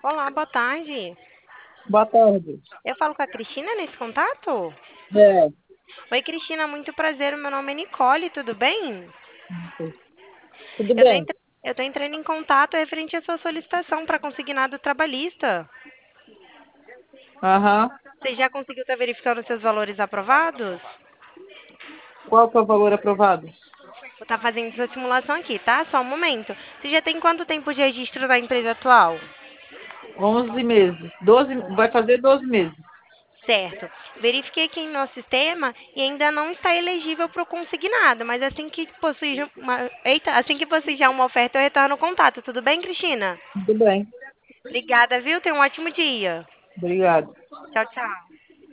Olá, boa tarde. Boa tarde. Eu falo com a Cristina nesse contato? É, Oi, Cristina, muito prazer. O meu nome é Nicole, tudo bem? tudo Eu tô, bem? entra- eu tô entrando em contato referente à sua solicitação para consignado trabalhista. Aham. Você já conseguiu estar verificando seus valores aprovados? Qual que é o valor aprovado? Vou estar fazendo essa simulação aqui, tá? Só um momento. Você já tem quanto tempo de registro na empresa atual? 11 meses. 12, vai fazer 12 meses. Certo. Verifiquei aqui em nosso sistema e ainda não está elegível para o consignado, mas assim que possui já uma oferta, eu retorno o contato. Tudo bem, Cristina? Tudo bem. Obrigada, viu? Tenha um ótimo dia. Obrigado. Tchau, tchau.